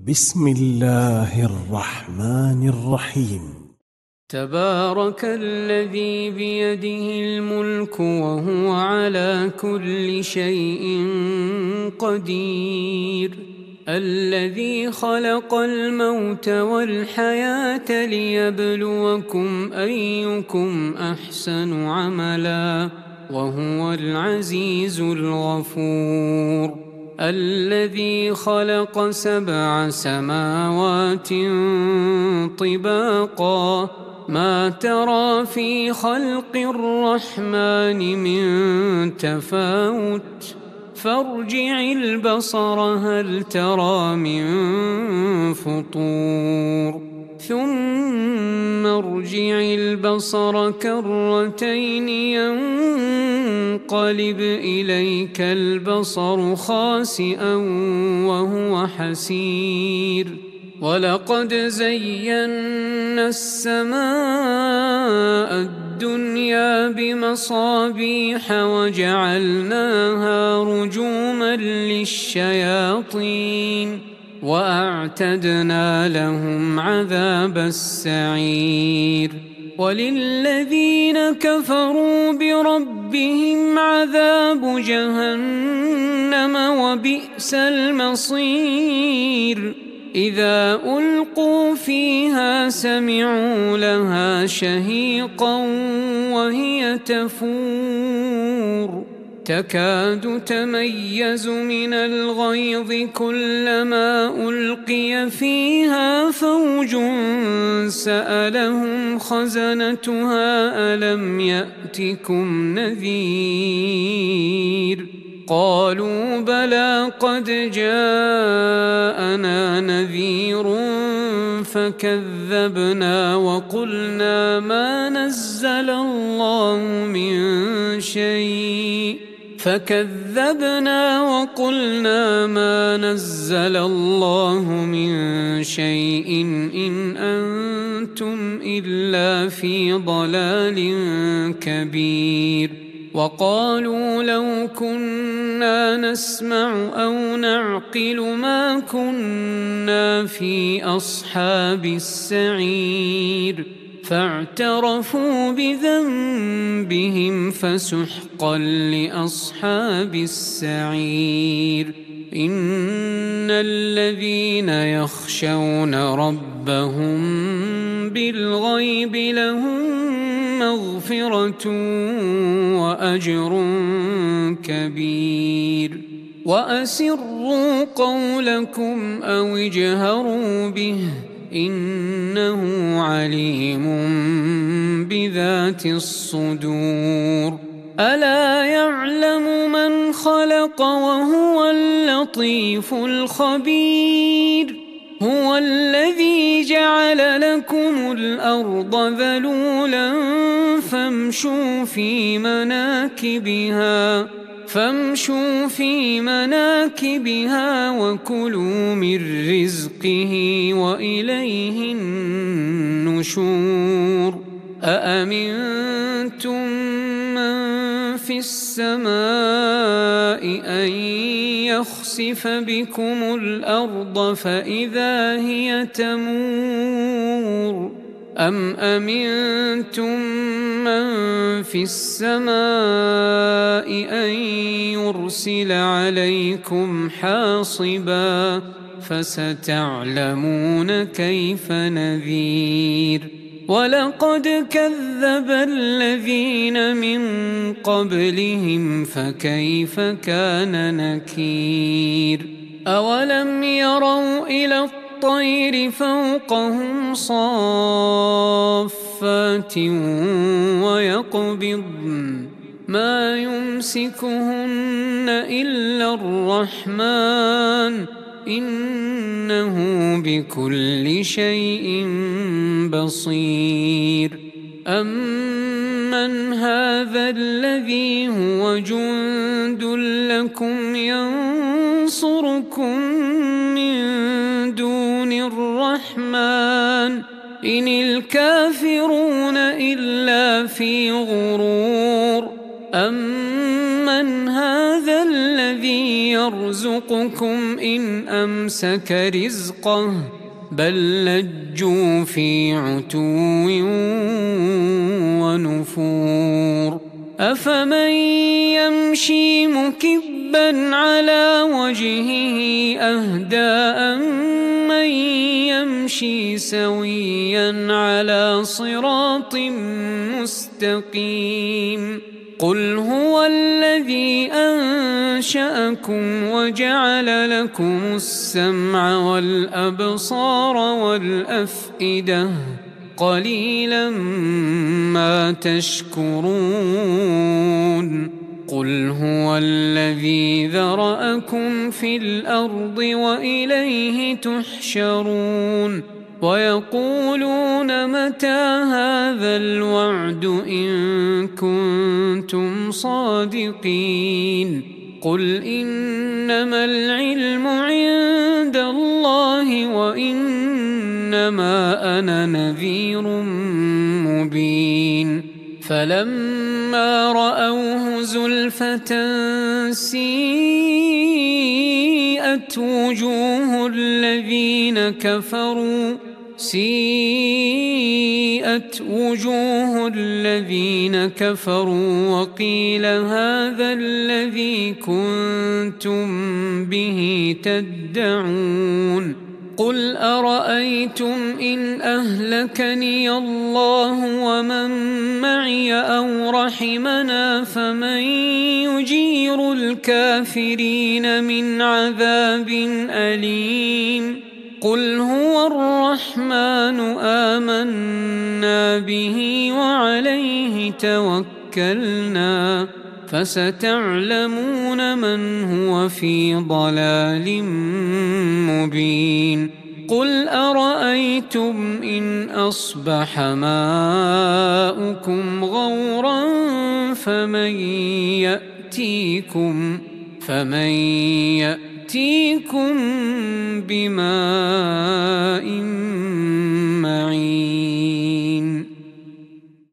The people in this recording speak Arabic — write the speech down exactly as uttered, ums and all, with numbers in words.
بسم الله الرحمن الرحيم. تبارك الذي بيده الملك وهو على كل شيء قدير، الذي خلق الموت والحياة ليبلوكم أيكم أحسن عملا وهو العزيز الغفور، الذي خلق سبع سماوات طباقا ما ترى في خلق الرحمن من تفاوت فارجع البصر هل ترى من فطور ثم ارجع البصر كرتين ينقلب إليك البصر خاسئا وهو حسير، ولقد زينا السماء الدنيا بمصابيح وجعلناها رجوما للشياطين وأعتدنا لهم عذاب السعير، وللذين كفروا بربهم عذاب جهنم وبئس المصير، إذا ألقوا فيها سمعوا لها شهيقا وهي تفور تكاد تميز من الغيظ كلما ألقي فيها فوج سألهم خزنتها ألم يأتكم نذير، قالوا بلى قد جاءنا نذير فكذبنا وقلنا ما نزل الله من شيء فكذبنا وقلنا ما نزل الله من شيء إن أنتم إلا في ضلال كبير، وقالوا لو كنا نسمع أو نعقل ما كنا في أصحاب السعير، فاعترفوا بذنبهم فسحقا لأصحاب السعير، إن الذين يخشون ربهم بالغيب لهم مغفرة وأجر كبير، وأسروا قولكم أو اجهروا به إنه عليم بذات الصدور، ألا يعلم من خلق وهو اللطيف الخبير، هو الذي جعل لكم الأرض ذلولا فامشوا في مناكبها فامشوا في مناكبها وكلوا من رزقه وإليه النشور، أأمنتم من في السماء أن يخسف بكم الأرض فإذا هي تمور، أم أمنتم من في السماء أن يرسل عليكم حاصبا فستعلمون كيف نذير، ولقد كذب الذين من قبلهم فكيف كان نكير، أولم يروا إلى الطير فوقهم صافات ويقبضن ما يمسكهن إلا الرحمن إنه بكل شيء بصير، أمن هذا الذي هو جند لكم ينصركم من دون الرحمن إن الكافرون إلا في غرور، أمن هذا الذي يرزقكم إن أمسك رزقه بل لجوا في عتو ونفور أفمن يمشي مكبا على وجهه أهدى أمن يمشي سويا على صراط مستقيم قل هو الذي أنشأكم وجعل لكم السمع والأبصار والأفئدة قليلا ما تشكرون قل هو الذي ذرأكم في الأرض وإليه تحشرون ويقولون متى هذا الوعد إن كنتم صادقين قل إنما العلم عند الله وإنما أنا نذير مبين فلما رأوه زلفة سيئت وجوه الذين كفروا سيئت وجوه الذين كفروا وقيل هذا الذي كنتم به تدعون قل أرأيتم إن أهلكني الله ومن معي أو رحمنا فمن يجير الكافرين من عذاب أليم قل هو الرحمن آمنا به وعليه توكلنا فستعلمون من هو في ضلال مبين قل أرأيتم إن أصبح ماؤكم غورا فمن يأتيكم فمن يأتيكم بماء